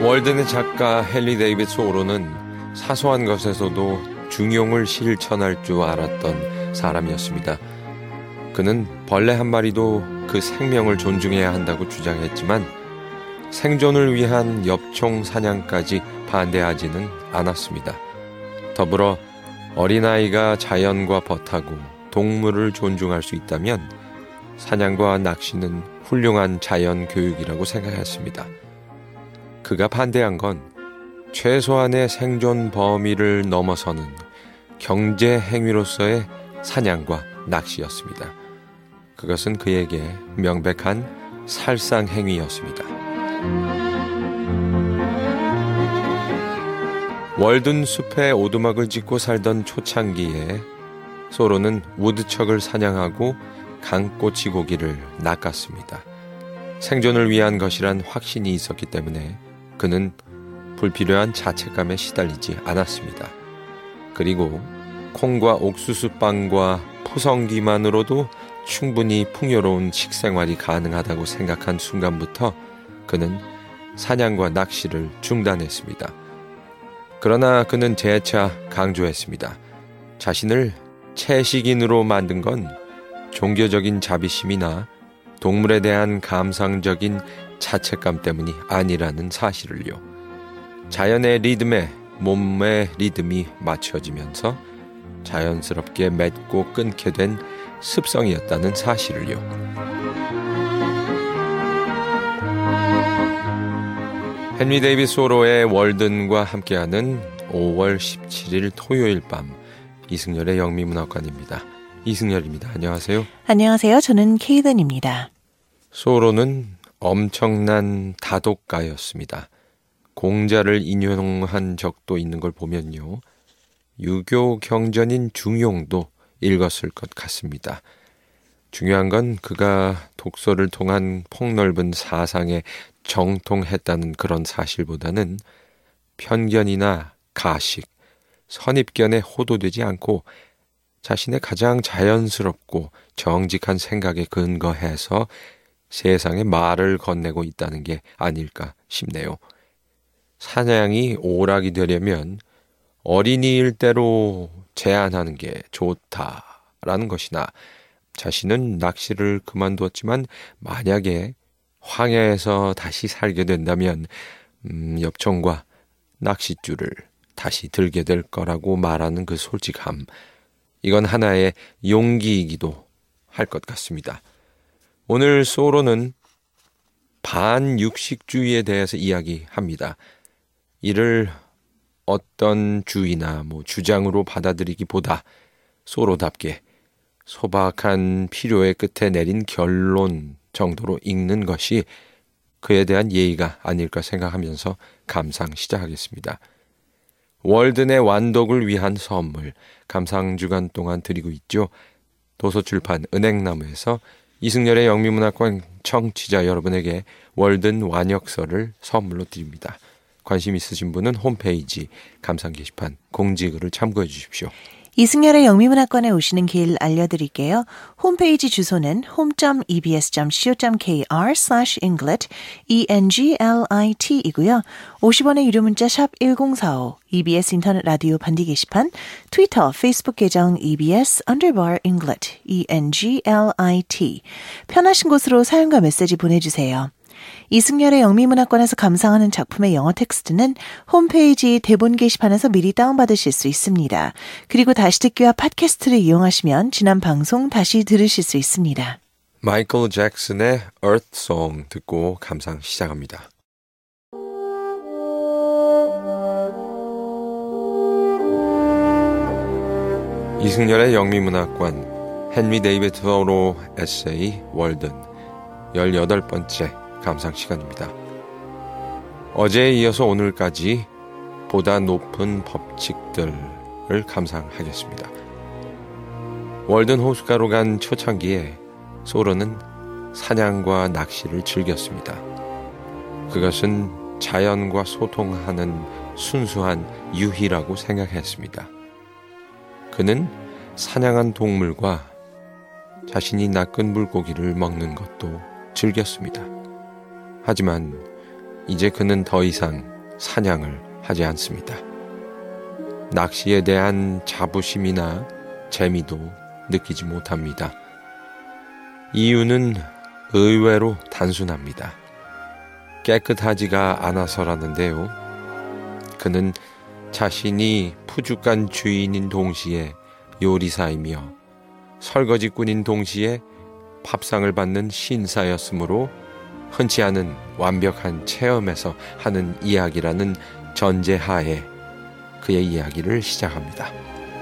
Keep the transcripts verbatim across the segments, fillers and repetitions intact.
월든의 작가 헨리 데이비드 소로는 사소한 것에서도 중용을 실천할 줄 알았던 사람이었습니다. 그는 벌레 한 마리도 그 생명을 존중해야 한다고 주장했지만 생존을 위한 엽총 사냥까지 반대하지는 않았습니다. 더불어 어린아이가 자연과 벗하고 동물을 존중할 수 있다면 사냥과 낚시는 훌륭한 자연 교육이라고 생각했습니다. 그가 반대한 건 최소한의 생존 범위를 넘어서는 경제 행위로서의 사냥과 낚시였습니다. 그것은 그에게 명백한 살상 행위였습니다. 월든 숲에 오두막을 짓고 살던 초창기에 소로는 우드척을 사냥하고 강꼬치 고기를 낚았습니다. 생존을 위한 것이란 확신이 있었기 때문에 그는 불필요한 자책감에 시달리지 않았습니다. 그리고 콩과 옥수수빵과 푸성기만으로도 충분히 풍요로운 식생활이 가능하다고 생각한 순간부터 그는 사냥과 낚시를 중단했습니다. 그러나 그는 재차 강조했습니다. 자신을 채식인으로 만든 건 종교적인 자비심이나 동물에 대한 감상적인 자책감 때문이 아니라는 사실을요. 자연의 리듬에 몸의 리듬이 맞춰지면서 자연스럽게 맺고 끊게 된 습성이었다는 사실을요. 헨리 데이비드 소로의 월든과 함께하는 오월 십칠일 토요일 밤, 이승열의 영미문학관입니다. 이승열입니다. 안녕하세요. 안녕하세요. 저는 케이든입니다. 소로는 엄청난 다독가였습니다. 공자를 인용한 적도 있는 걸 보면요. 유교 경전인 중용도 읽었을 것 같습니다. 중요한 건 그가 독서를 통한 폭넓은 사상에 정통했다는 그런 사실보다는 편견이나 가식, 선입견에 호도되지 않고 자신의 가장 자연스럽고 정직한 생각에 근거해서 세상에 말을 건네고 있다는 게 아닐까 싶네요. 사냥이 오락이 되려면 어린이일 대로 제한하는 게 좋다라는 것이나 자신은 낚시를 그만두었지만 만약에 황야에서 다시 살게 된다면 음, 엽총과 낚싯줄을 다시 들게 될 거라고 말하는 그 솔직함, 이건 하나의 용기이기도 할 것 같습니다. 오늘 소로는 반육식주의에 대해서 이야기합니다. 이를 어떤 주의나 뭐 주장으로 받아들이기보다 소로답게 소박한 필요의 끝에 내린 결론 정도로 읽는 것이 그에 대한 예의가 아닐까 생각하면서 감상 시작하겠습니다. 월든의 완독을 위한 선물, 감상주간 동안 드리고 있죠. 도서출판 은행나무에서 이승열의 영미문학관 청취자 여러분에게 월든 완역서를 선물로 드립니다. 관심 있으신 분은 홈페이지 감상 게시판 공지글을 참고해 주십시오. 이승열의 영미문학관에 오시는 길 알려드릴게요. 홈페이지 주소는 home.ebs.co.kr slash englit, E-N-G-L-I-T 이고요. 오십 원의 유료 문자 샵 일공사오, 이비에스 인터넷 라디오 반디 게시판, 트위터, 페이스북 계정 이비에스 underbar englit, E-N-G-L-I-T. 편하신 곳으로 사연과 메시지 보내주세요. 이승열의 영미문학관에서 감상하는 작품의 영어 텍스트는 홈페이지 대본 게시판에서 미리 다운받으실 수 있습니다. 그리고 다시 듣기와 팟캐스트를 이용하시면 지난 방송 다시 들으실 수 있습니다. 마이클 잭슨의 Earth Song 듣고 감상 시작합니다. 이승열의 영미문학관 헨리 데이비드 소로 에세이 월든 열여덟 번째 감상 시간입니다. 어제에 이어서 오늘까지 보다 높은 법칙들을 감상하겠습니다. 월든 호숫가로 간 초창기에 소로는 사냥과 낚시를 즐겼습니다. 그것은 자연과 소통하는 순수한 유희라고 생각했습니다. 그는 사냥한 동물과 자신이 낚은 물고기를 먹는 것도 즐겼습니다. 하지만 이제 그는 더 이상 사냥을 하지 않습니다. 낚시에 대한 자부심이나 재미도 느끼지 못합니다. 이유는 의외로 단순합니다. 깨끗하지가 않아서라는데요. 그는 자신이 푸죽한 주인인 동시에 요리사이며 설거지꾼인 동시에 밥상을 받는 신사였으므로 흔치 않은 완벽한 체험에서 하는 이야기라는 전제하에 그의 이야기를 시작합니다.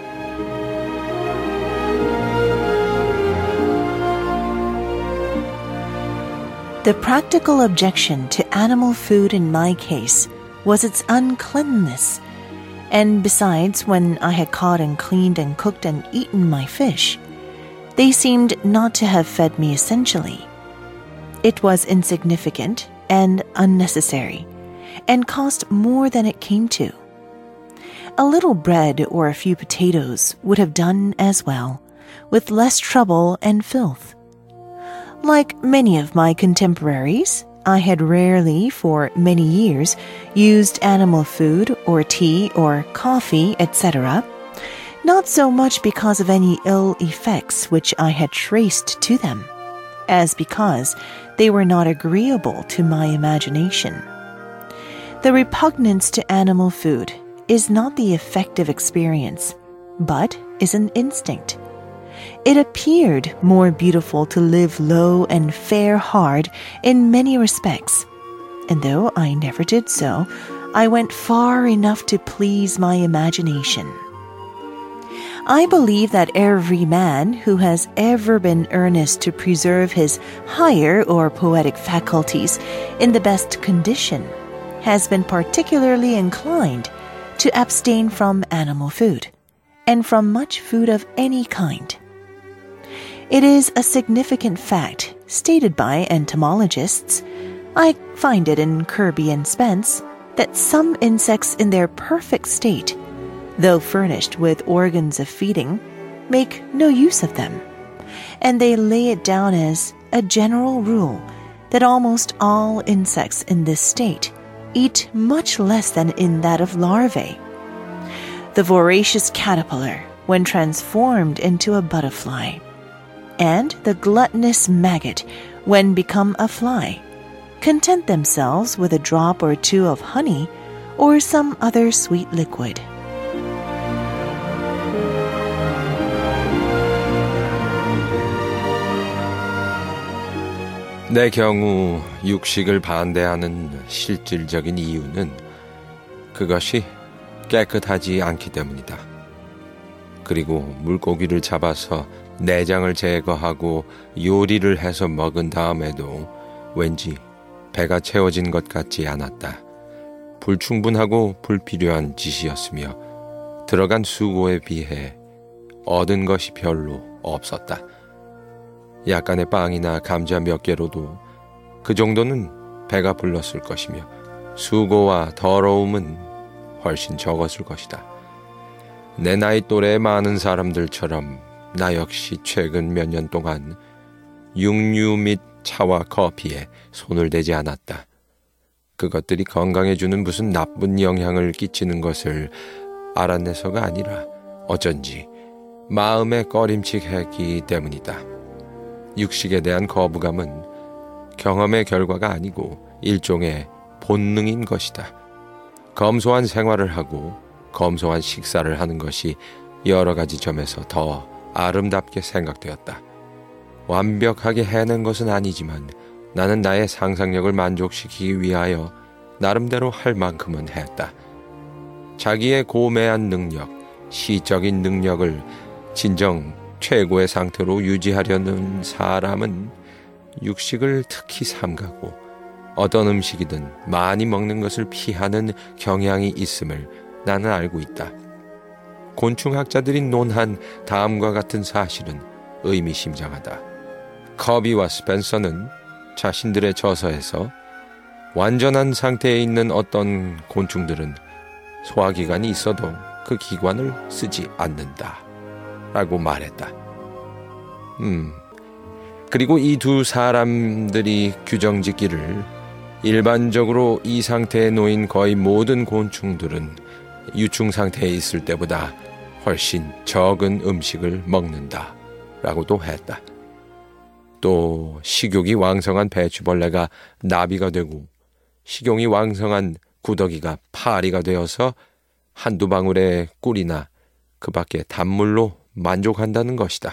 The practical objection to animal food in my case was its uncleanness. And besides, when I had caught and cleaned and cooked and eaten my fish, they seemed not to have fed me essentially. It was insignificant and unnecessary, and cost more than it came to. A little bread or a few potatoes would have done as well, with less trouble and filth. Like many of my contemporaries, I had rarely, for many years, used animal food or tea or coffee, et cetera, not so much because of any ill effects which I had traced to them, as because they were not agreeable to my imagination. The repugnance to animal food is not the effective experience, but is an instinct. It appeared more beautiful to live low and fare hard in many respects, and though I never did so, I went far enough to please my imagination. I believe that every man who has ever been earnest to preserve his higher or poetic faculties in the best condition has been particularly inclined to abstain from animal food, and from much food of any kind. It is a significant fact stated by entomologists, I find it in Kirby and Spence, that some insects in their perfect state, though furnished with organs of feeding, make no use of them, and they lay it down as a general rule that almost all insects in this state eat much less than in that of larvae. The voracious caterpillar, when transformed into a butterfly, and the gluttonous maggot, when become a fly, content themselves with a drop or two of honey or some other sweet liquid. 내 경우 육식을 반대하는 실질적인 이유는 그것이 깨끗하지 않기 때문이다. 그리고 물고기를 잡아서 내장을 제거하고 요리를 해서 먹은 다음에도 왠지 배가 채워진 것 같지 않았다. 불충분하고 불필요한 짓이었으며 들어간 수고에 비해 얻은 것이 별로 없었다. 약간의 빵이나 감자 몇 개로도 그 정도는 배가 불렀을 것이며 수고와 더러움은 훨씬 적었을 것이다. 내 나이 또래의 많은 사람들처럼 나 역시 최근 몇 년 동안 육류 및 차와 커피에 손을 대지 않았다. 그것들이 건강에 주는 무슨 나쁜 영향을 끼치는 것을 알아내서가 아니라 어쩐지 마음에 꺼림칙하기 때문이다. 육식에 대한 거부감은 경험의 결과가 아니고 일종의 본능인 것이다. 검소한 생활을 하고 검소한 식사를 하는 것이 여러 가지 점에서 더 아름답게 생각되었다. 완벽하게 해낸 것은 아니지만 나는 나의 상상력을 만족시키기 위하여 나름대로 할 만큼은 했다. 자기의 고매한 능력, 시적인 능력을 진정 최고의 상태로 유지하려는 사람은 육식을 특히 삼가고 어떤 음식이든 많이 먹는 것을 피하는 경향이 있음을 나는 알고 있다. 곤충학자들이 논한 다음과 같은 사실은 의미심장하다. 커비와 스펜서는 자신들의 저서에서 완전한 상태에 있는 어떤 곤충들은 소화기관이 있어도 그 기관을 쓰지 않는다 라고 말했다. 음, 그리고 이 두 사람들이 규정짓기를 일반적으로 이 상태에 놓인 거의 모든 곤충들은 유충 상태에 있을 때보다 훨씬 적은 음식을 먹는다 라고도 했다. 또 식욕이 왕성한 배추벌레가 나비가 되고 식욕이 왕성한 구더기가 파리가 되어서 한두 방울의 꿀이나 그 밖에 단물로 만족한다는 것이다.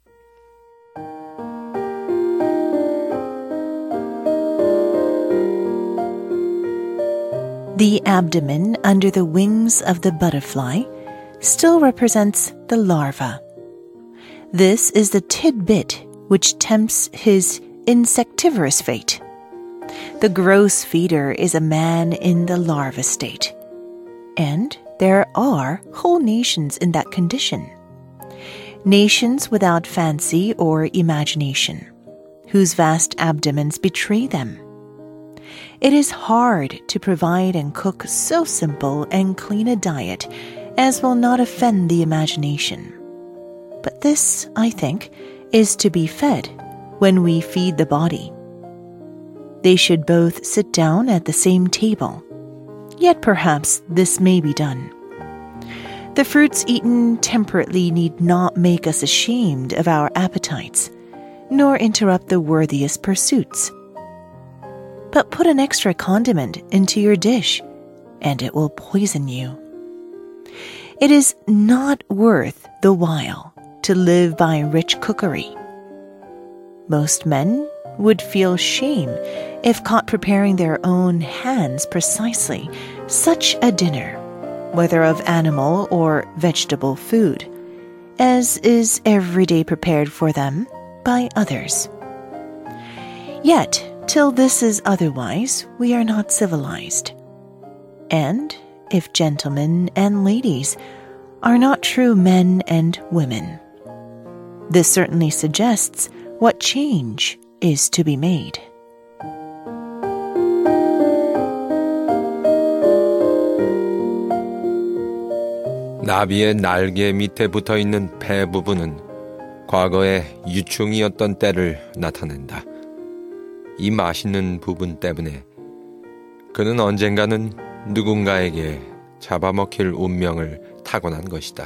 The abdomen under the wings of the butterfly still represents the larva. This is the tidbit which tempts his insectivorous fate. The gross feeder is a man in the larva state. And there are whole nations in that condition. Nations without fancy or imagination, whose vast abdomens betray them. It is hard to provide and cook so simple and clean a diet as will not offend the imagination. But this, I think, is to be fed when we feed the body. They should both sit down at the same table. Yet perhaps this may be done. The fruits eaten temperately need not make us ashamed of our appetites, nor interrupt the worthiest pursuits. But put an extra condiment into your dish, and it will poison you. It is not worth the while to live by rich cookery. Most men would feel shame if caught preparing their own hands precisely such a dinner, whether of animal or vegetable food, as is every day prepared for them by others. Yet, till this is otherwise, we are not civilized. And if gentlemen and ladies are not true men and women, this certainly suggests what change is to be made. 나비의 날개 밑에 붙어있는 배 부분은 과거에 유충이었던 때를 나타낸다. 이 맛있는 부분 때문에 그는 언젠가는 누군가에게 잡아먹힐 운명을 타고난 것이다.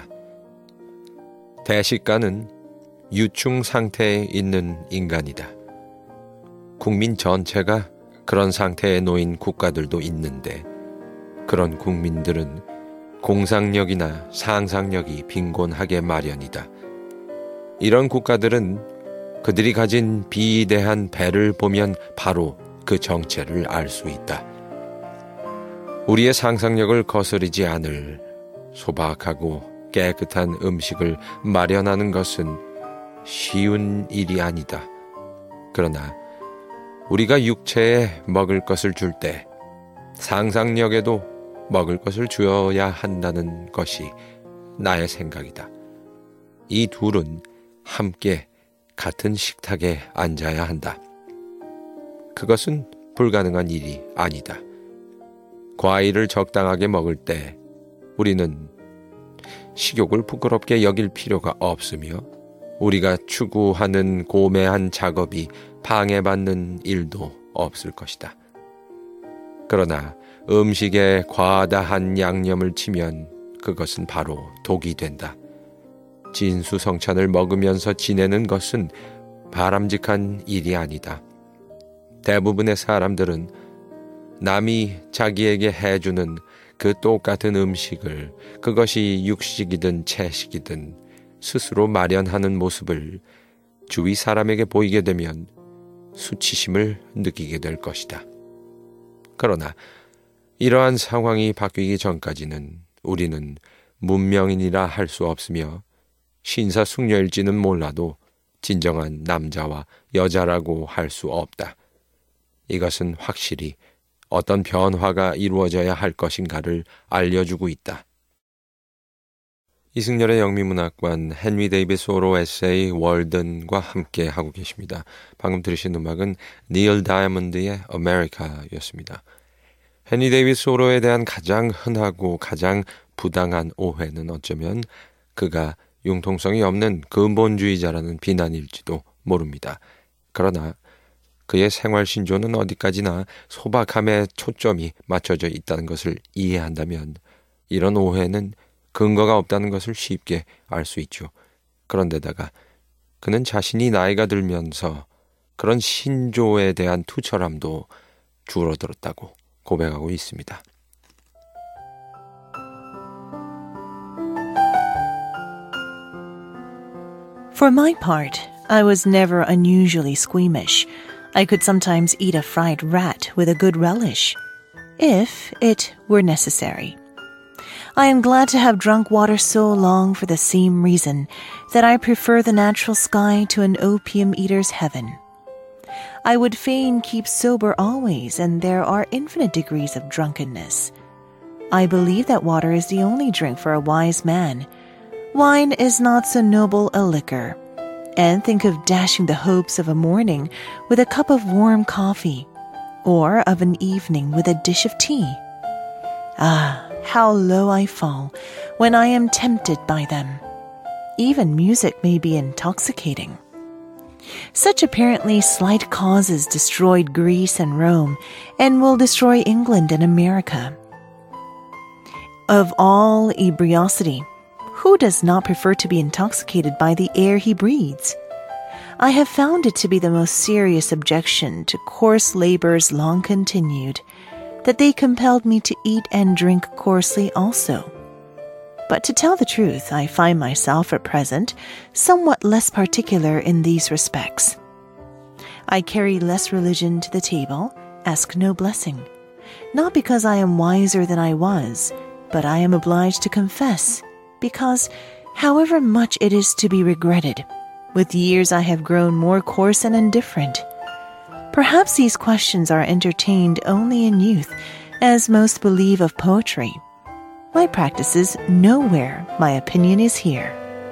대식가는 유충 상태에 있는 인간이다. 국민 전체가 그런 상태에 놓인 국가들도 있는데 그런 국민들은 공상력이나 상상력이 빈곤하게 마련이다. 이런 국가들은 그들이 가진 비대한 배를 보면 바로 그 정체를 알 수 있다. 우리의 상상력을 거스르지 않을 소박하고 깨끗한 음식을 마련하는 것은 쉬운 일이 아니다. 그러나 우리가 육체에 먹을 것을 줄 때 상상력에도 먹을 것을 주어야 한다는 것이 나의 생각이다. 이 둘은 함께 같은 식탁에 앉아야 한다. 그것은 불가능한 일이 아니다. 과일을 적당하게 먹을 때 우리는 식욕을 부끄럽게 여길 필요가 없으며 우리가 추구하는 고매한 작업이 방해받는 일도 없을 것이다. 그러나 음식에 과다한 양념을 치면 그것은 바로 독이 된다. 진수성찬을 먹으면서 지내는 것은 바람직한 일이 아니다. 대부분의 사람들은 남이 자기에게 해주는 그 똑같은 음식을 그것이 육식이든 채식이든 스스로 마련하는 모습을 주위 사람에게 보이게 되면 수치심을 느끼게 될 것이다. 그러나 이러한 상황이 바뀌기 전까지는 우리는 문명인이라 할 수 없으며 신사숙녀일지는 몰라도 진정한 남자와 여자라고 할 수 없다. 이것은 확실히 어떤 변화가 이루어져야 할 것인가를 알려주고 있다. 이승열의 영미문학관 헨리 데이비스 소로 에세이 월든과 함께 하고 계십니다. 방금 들으신 음악은 닐 다이아몬드의 아메리카였습니다. 헨리 데이비스 소로에 대한 가장 흔하고 가장 부당한 오해는 어쩌면 그가 융통성이 없는 근본주의자라는 비난일지도 모릅니다. 그러나 그의 생활 신조는 어디까지나 소박함에 초점이 맞춰져 있다는 것을 이해한다면 이런 오해는 근거가 없다는 것을 쉽게 알 수 있죠. 그런데다가 그는 자신이 나이가 들면서 그런 신조에 대한 투철함도 줄어들었다고 고백하고 있습니다. For my part, I was never unusually squeamish. I could sometimes eat a fried rat with a good relish, if it were necessary. I am glad to have drunk water so long for the same reason that I prefer the natural sky to an opium eater's heaven. I would fain keep sober always, and there are infinite degrees of drunkenness. I believe that water is the only drink for a wise man. Wine is not so noble a liquor. And think of dashing the hopes of a morning with a cup of warm coffee, or of an evening with a dish of tea. Ah, how low I fall when I am tempted by them. Even music may be intoxicating. Such apparently slight causes destroyed Greece and Rome, and will destroy England and America. Of all ebriosity, who does not prefer to be intoxicated by the air he breathes? I have found it to be the most serious objection to coarse labors long continued, that they compelled me to eat and drink coarsely also. But to tell the truth, I find myself at present somewhat less particular in these respects. I carry less religion to the table, ask no blessing, not because I am wiser than I was, but I am obliged to confess, because, however much it is to be regretted, with years I have grown more coarse and indifferent. Perhaps these questions are entertained only in youth, as most believe of poetry. My practice is nowhere, my opinion is here.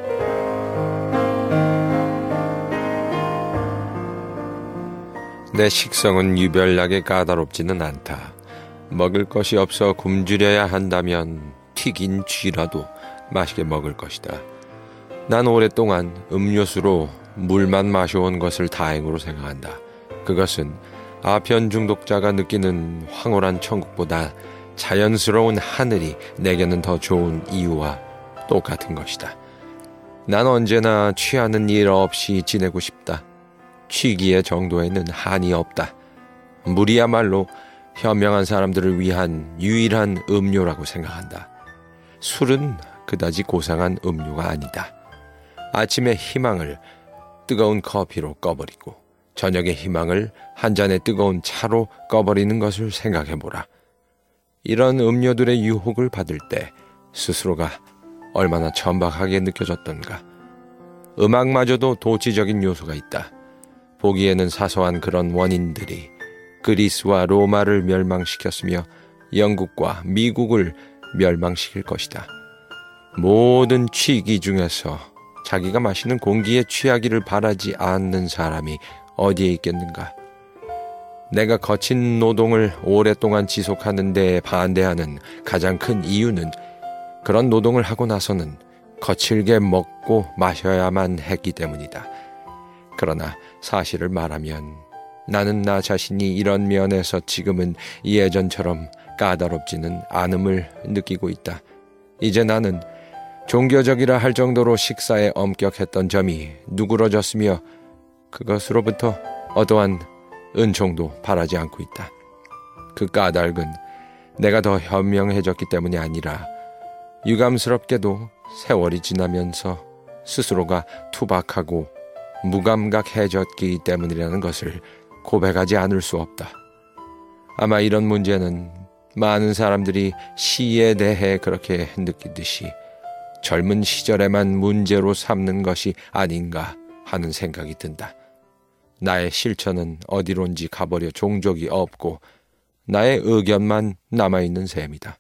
내 식성은 유별나게 까다롭지는 않다. 먹을 것이 없어 굶주려야 한다면 튀긴 쥐라도 맛있게 먹을 것이다. 난 오랫동안 음료수로 물만 마셔온 것을 다행으로 생각한다. 그것은 아편 중독자가 느끼는 황홀한 천국보다 자연스러운 하늘이 내게는 더 좋은 이유와 똑같은 것이다. 난 언제나 취하는 일 없이 지내고 싶다. 취기의 정도에는 한이 없다. 물이야말로 현명한 사람들을 위한 유일한 음료라고 생각한다. 술은 그다지 고상한 음료가 아니다. 아침의 희망을 뜨거운 커피로 꺼버리고 저녁의 희망을 한 잔의 뜨거운 차로 꺼버리는 것을 생각해보라. 이런 음료들의 유혹을 받을 때 스스로가 얼마나 천박하게 느껴졌던가. 음악마저도 도치적인 요소가 있다. 보기에는 사소한 그런 원인들이 그리스와 로마를 멸망시켰으며 영국과 미국을 멸망시킬 것이다. 모든 취기 중에서 자기가 마시는 공기에 취하기를 바라지 않는 사람이 어디에 있겠는가? 내가 거친 노동을 오랫동안 지속하는 데 반대하는 가장 큰 이유는 그런 노동을 하고 나서는 거칠게 먹고 마셔야만 했기 때문이다. 그러나 사실을 말하면 나는 나 자신이 이런 면에서 지금은 예전처럼 까다롭지는 않음을 느끼고 있다. 이제 나는 종교적이라 할 정도로 식사에 엄격했던 점이 누그러졌으며 그것으로부터 어떠한 은총도 바라지 않고 있다. 그 까닭은 내가 더 현명해졌기 때문이 아니라 유감스럽게도 세월이 지나면서 스스로가 투박하고 무감각해졌기 때문이라는 것을 고백하지 않을 수 없다. 아마 이런 문제는 많은 사람들이 시에 대해 그렇게 느끼듯이 젊은 시절에만 문제로 삼는 것이 아닌가 하는 생각이 든다. 나의 실천은 어디론지 가버려 종족이 없고 나의 의견만 남아있는 셈이다.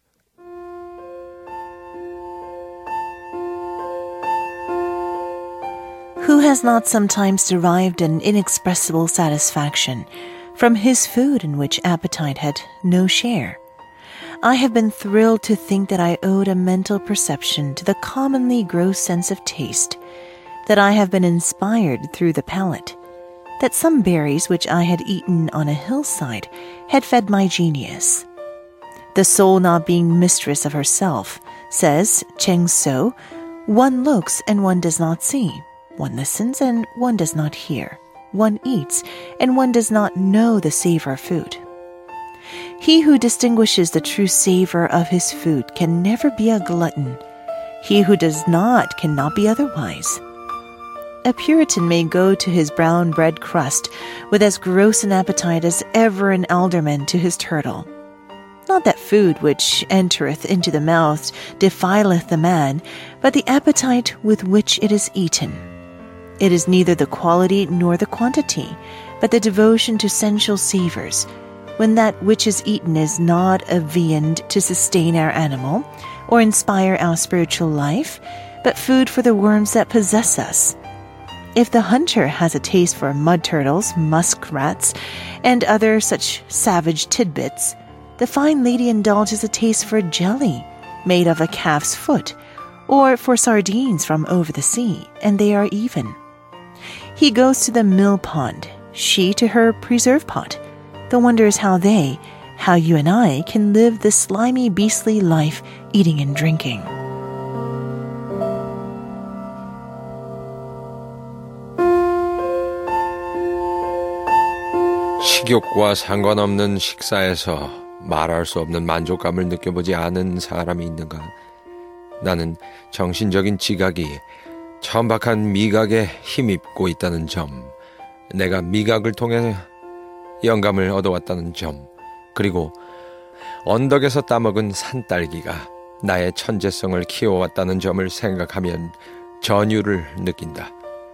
Who has not sometimes derived an inexpressible satisfaction from his food in which appetite had no share? I have been thrilled to think that I owed a mental perception to the commonly gross sense of taste, that I have been inspired through the palate. that some berries which I had eaten on a hillside had fed my genius. The soul not being mistress of herself, says Cheng So, one looks and one does not see. One listens and one does not hear. One eats and one does not know the savor of food. He who distinguishes the true savor of his food can never be a glutton. He who does not cannot be otherwise. A Puritan may go to his brown bread crust with as gross an appetite as ever an alderman to his turtle. Not that food which entereth into the mouth defileth the man, but the appetite with which it is eaten. It is neither the quality nor the quantity, but the devotion to sensual savors, when that which is eaten is not a viand to sustain our animal or inspire our spiritual life, but food for the worms that possess us. If the hunter has a taste for mud turtles, muskrats, and other such savage tidbits, the fine lady indulges a taste for jelly made of a calf's foot, or for sardines from over the sea, and they are even. He goes to the mill pond, she to her preserve pot. The wonder is how they, how you and I, can live this slimy, beastly life, eating and drinking. 식욕과 상관없는 식사에서 말할 수 없는 만족감을 느껴보지 않은 사람이 있는가? 나는 정신적인 지각이 천박한 미각에 힘입고 있다는 점, 내가 미각을 통해 영감을 얻어왔다는 점, 그리고 언덕에서 따먹은 산딸기가 나의 천재성을 키워왔다는 점을 생각하면 전율을 느낀다.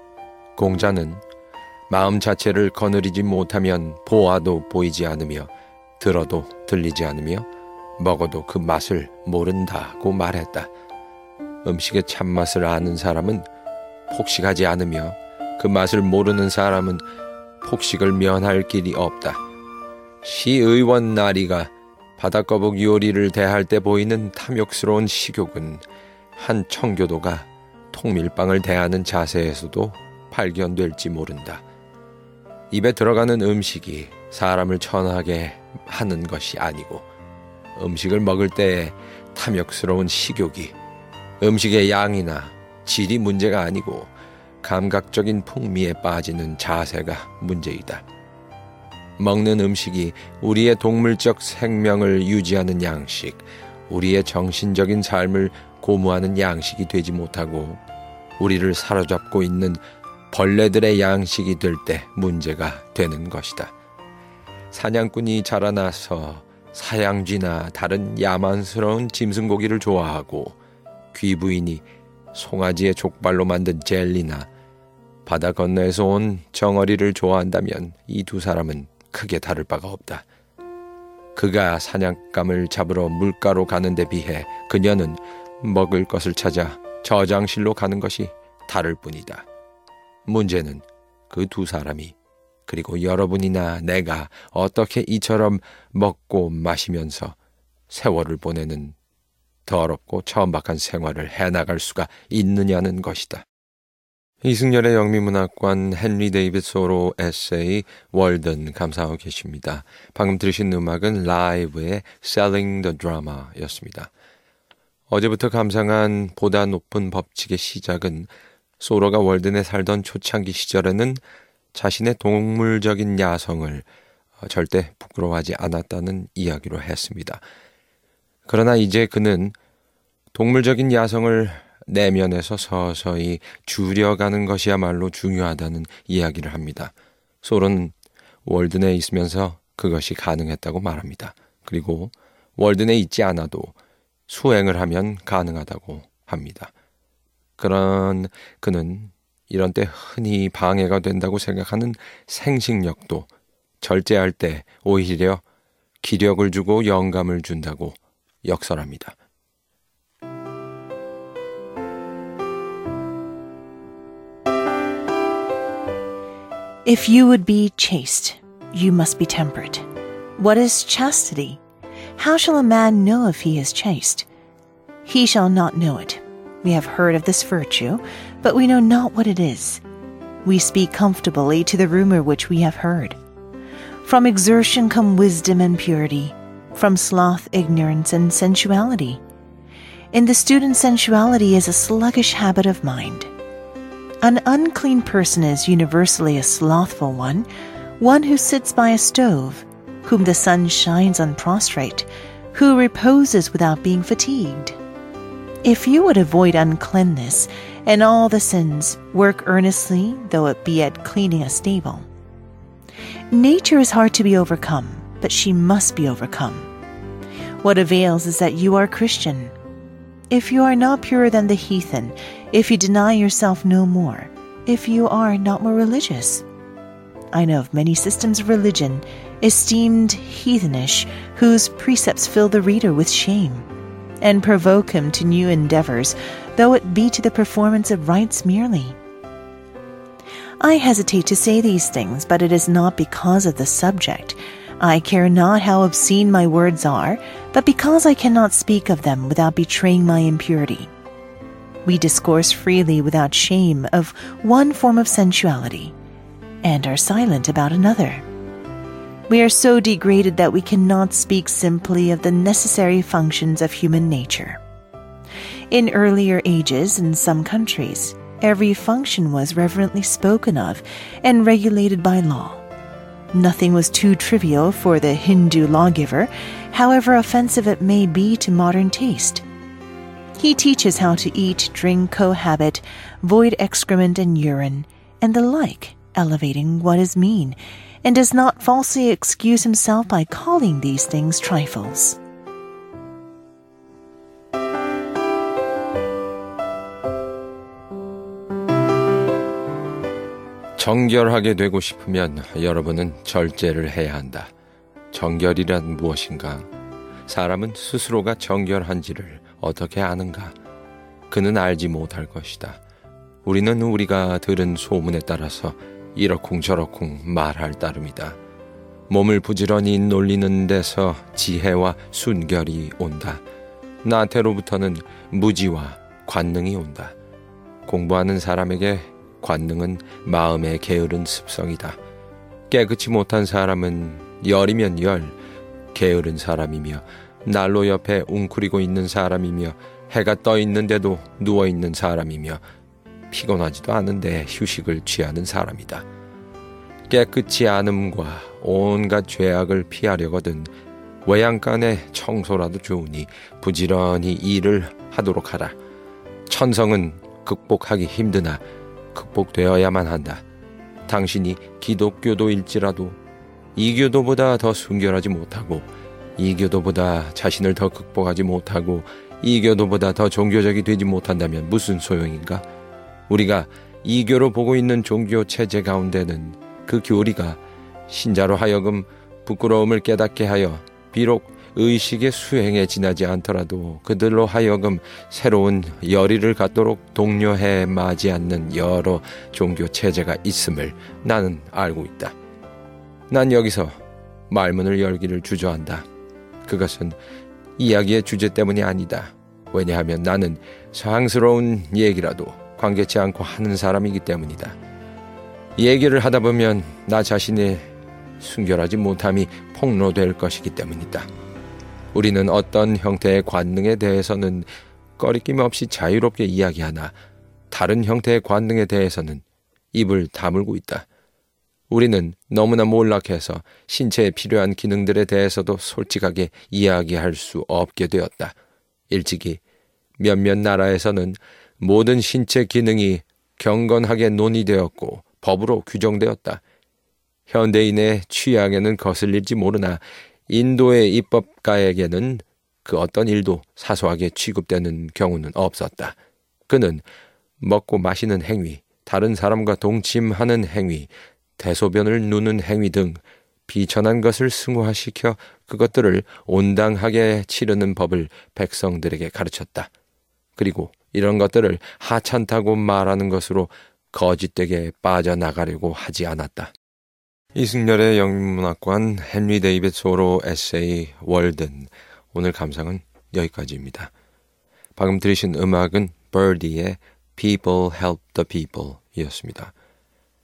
공자는 마음 자체를 거느리지 못하면 보아도 보이지 않으며 들어도 들리지 않으며 먹어도 그 맛을 모른다고 말했다. 음식의 참맛을 아는 사람은 폭식하지 않으며 그 맛을 모르는 사람은 폭식을 면할 길이 없다. 시의원 나리가 바다거북 요리를 대할 때 보이는 탐욕스러운 식욕은 한 청교도가 통밀빵을 대하는 자세에서도 발견될지 모른다. 입에 들어가는 음식이 사람을 천하게 하는 것이 아니고 음식을 먹을 때의 탐욕스러운 식욕이 음식의 양이나 질이 문제가 아니고 감각적인 풍미에 빠지는 자세가 문제이다. 먹는 음식이 우리의 동물적 생명을 유지하는 양식, 우리의 정신적인 삶을 고무하는 양식이 되지 못하고 우리를 사로잡고 있는 벌레들의 양식이 될 때 문제가 되는 것이다. 사냥꾼이 자라나서 사양쥐나 다른 야만스러운 짐승고기를 좋아하고 귀부인이 송아지의 족발로 만든 젤리나 바다 건너에서 온 정어리를 좋아한다면 이 두 사람은 크게 다를 바가 없다. 그가 사냥감을 잡으러 물가로 가는 데 비해 그녀는 먹을 것을 찾아 저장실로 가는 것이 다를 뿐이다. 문제는 그 두 사람이 그리고 여러분이나 내가 어떻게 이처럼 먹고 마시면서 세월을 보내는 더럽고 천박한 생활을 해나갈 수가 있느냐는 것이다. 이승열의 영미문학관 헨리 데이빗 소로 에세이 월든 감상하고 계십니다. 방금 들으신 음악은 라이브의 Selling the Drama 였습니다. 어제부터 감상한 보다 높은 법칙의 시작은 소로가 월든에 살던 초창기 시절에는 자신의 동물적인 야성을 절대 부끄러워하지 않았다는 이야기로 했습니다. 그러나 이제 그는 동물적인 야성을 내면에서 서서히 줄여가는 것이야말로 중요하다는 이야기를 합니다. 소로는 월든에 있으면서 그것이 가능했다고 말합니다. 그리고 월든에 있지 않아도 수행을 하면 가능하다고 합니다. 그런 그는 이런 때 흔히 방해가 된다고 생각하는 생식력도 절제할 때 오히려 기력을 주고 영감을 준다고 역설합니다. If you would be chaste, you must be temperate. What is chastity? How shall a man know if he is chaste? He shall not know it. We have heard of this virtue, but we know not what it is. we speak comfortably to the rumor which we have heard. From exertion come wisdom and purity, from sloth ignorance and sensuality. In the student sensuality is a sluggish habit of mind. An unclean person is universally a slothful one, one who sits by a stove, whom the sun shines on prostrate, who reposes without being fatigued. If you would avoid uncleanness and all the sins, work earnestly, though it be at cleaning a stable. Nature is hard to be overcome, but she must be overcome. What avails is that you are Christian. If you are not purer than the heathen, if you deny yourself no more, if you are not more religious. I know of many systems of religion, esteemed heathenish, whose precepts fill the reader with shame, and provoke him to new endeavors, though it be to the performance of rites merely. I hesitate to say these things, but it is not because of the subject. I care not how obscene my words are, but because I cannot speak of them without betraying my impurity. We discourse freely without shame of one form of sensuality, and are silent about another. We are so degraded that we cannot speak simply of the necessary functions of human nature. In earlier ages, in some countries, every function was reverently spoken of and regulated by law. Nothing was too trivial for the Hindu lawgiver, however offensive it may be to modern taste. He teaches how to eat, drink, cohabit, void excrement and urine, and the like, elevating what is mean, and does not falsely excuse himself by calling these things trifles. 정결하게 되고 싶으면 여러분은 절제를 해야 한다. 정결이란 무엇인가? 사람은 스스로가 정결한지를 어떻게 아는가? 그는 알지 못할 것이다. 우리는 우리가 들은 소문에 따라서 이러쿵저러쿵 말할 따름이다. 몸을 부지런히 놀리는 데서 지혜와 순결이 온다. 나태로부터는 무지와 관능이 온다. 공부하는 사람에게 관능은 마음에 게으른 습성이다. 깨끗이 못한 사람은 열이면 열, 게으른 사람이며 난로 옆에 웅크리고 있는 사람이며 해가 떠 있는데도 누워있는 사람이며 피곤하지도 않은데 휴식을 취하는 사람이다. 깨끗이 않음과 온갖 죄악을 피하려거든 외양간에 청소라도 좋으니 부지런히 일을 하도록 하라. 천성은 극복하기 힘드나 극복되어야만 한다. 당신이 기독교도일지라도 이교도보다 더 순결하지 못하고 이교도보다 자신을 더 극복하지 못하고 이교도보다 더 종교적이 되지 못한다면 무슨 소용인가? 우리가 이교로 보고 있는 종교 체제 가운데는 그 교리가 신자로 하여금 부끄러움을 깨닫게 하여 비록 의식의 수행에 지나지 않더라도 그들로 하여금 새로운 열의를 갖도록 독려해 마지 않는 여러 종교 체제가 있음을 나는 알고 있다. 난 여기서 말문을 열기를 주저한다. 그것은 이야기의 주제 때문이 아니다. 왜냐하면 나는 사항스러운 얘기라도 관계치 않고 하는 사람이기 때문이다. 얘기를 하다 보면 나 자신의 순결하지 못함이 폭로될 것이기 때문이다. 우리는 어떤 형태의 관능에 대해서는 꺼리낌 없이 자유롭게 이야기하나 다른 형태의 관능에 대해서는 입을 다물고 있다. 우리는 너무나 몰락해서 신체에 필요한 기능들에 대해서도 솔직하게 이야기할 수 없게 되었다. 일찍이 몇몇 나라에서는 모든 신체 기능이 경건하게 논의되었고 법으로 규정되었다. 현대인의 취향에는 거슬릴지 모르나 인도의 입법가에게는 그 어떤 일도 사소하게 취급되는 경우는 없었다. 그는 먹고 마시는 행위, 다른 사람과 동침하는 행위, 대소변을 누는 행위 등 비천한 것을 승화시켜 그것들을 온당하게 치르는 법을 백성들에게 가르쳤다. 그리고 이런 것들을 하찮다고 말하는 것으로 거짓되게 빠져나가려고 하지 않았다. 이승열의 영문학관 헨리 데이빗 소로 에세이 월든. 오늘 감상은 여기까지입니다. 방금 들으신 음악은 Birdie의 People Help the People 이었습니다.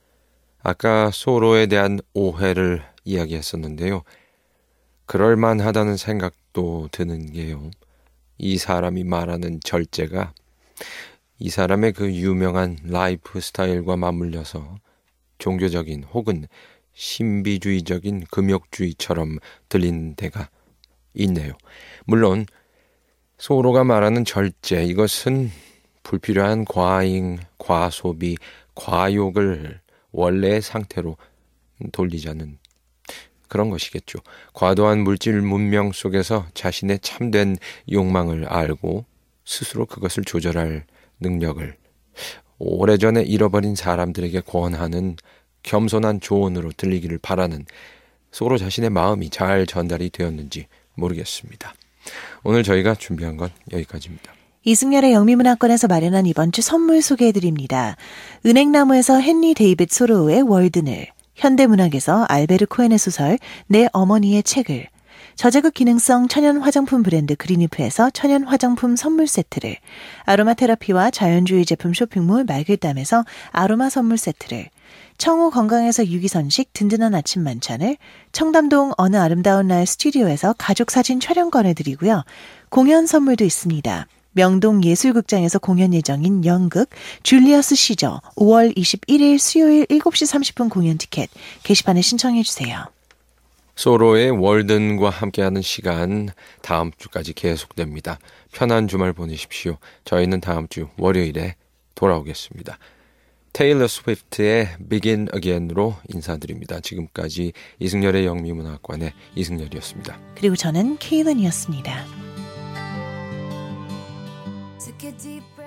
아까 소로에 대한 오해를 이야기했었는데요. 그럴만하다는 생각도 드는 게요. 이 사람이 말하는 절제가 이 사람의 그 유명한 라이프 스타일과 맞물려서 종교적인 혹은 신비주의적인 금욕주의처럼 들리는 데가 있네요. 물론 소로가 말하는 절제, 이것은 불필요한 과잉, 과소비, 과욕을 원래의 상태로 돌리자는 그런 것이겠죠. 과도한 물질 문명 속에서 자신의 참된 욕망을 알고 스스로 그것을 조절할 능력을 오래전에 잃어버린 사람들에게 권하는 겸손한 조언으로 들리기를 바라는 소로 자신의 마음이 잘 전달이 되었는지 모르겠습니다. 오늘 저희가 준비한 건 여기까지입니다. 이승열의 영미문화권에서 마련한 이번 주 선물 소개해드립니다. 은행나무에서 헨리 데이빗 소로우의 월든을, 현대문학에서 알베르 코엔의 소설 내 어머니의 책을, 저자극 기능성 천연 화장품 브랜드 그린리프에서 천연 화장품 선물 세트를, 아로마 테라피와 자연주의 제품 쇼핑몰 말글담에서 아로마 선물 세트를, 청호 건강에서 유기선식 든든한 아침 만찬을, 청담동 어느 아름다운 날 스튜디오에서 가족사진 촬영권을 드리고요. 공연 선물도 있습니다. 명동 예술극장에서 공연 예정인 연극 줄리어스 시저 오월 이십일일 수요일 일곱 시 삼십 분 공연 티켓 게시판에 신청해 주세요. 소로의 월든과 함께하는 시간 다음 주까지 계속됩니다. 편한 주말 보내십시오. 저희는 다음 주 월요일에 돌아오겠습니다. 테일러 스위프트의 Begin Again으로 인사드립니다. 지금까지 이승열의 영미문화권의 이승열이었습니다. 그리고 저는 케이런이었습니다. Took a deep breath.